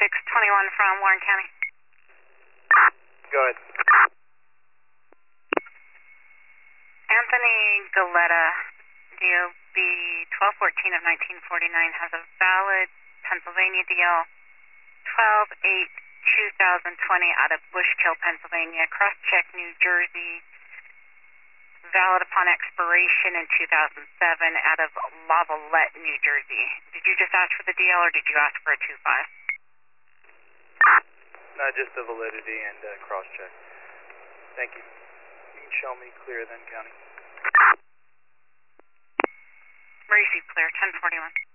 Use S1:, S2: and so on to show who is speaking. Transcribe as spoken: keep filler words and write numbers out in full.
S1: six twenty-one from Warren County.
S2: Go ahead.
S1: Anthony Galetta, D O B twelve fourteen of nineteen forty-nine, has a valid Pennsylvania D L twelve eight two thousand twenty out of Bushkill, Pennsylvania, Crosscheck, New Jersey, valid upon expiration in two thousand seven out of Lavalette, New Jersey. Did you just ask for the D L or did you ask for a two five?
S2: No, just the validity and uh, cross-check. Thank you. You can show me clear then, County.
S1: Receive clear, ten forty-one.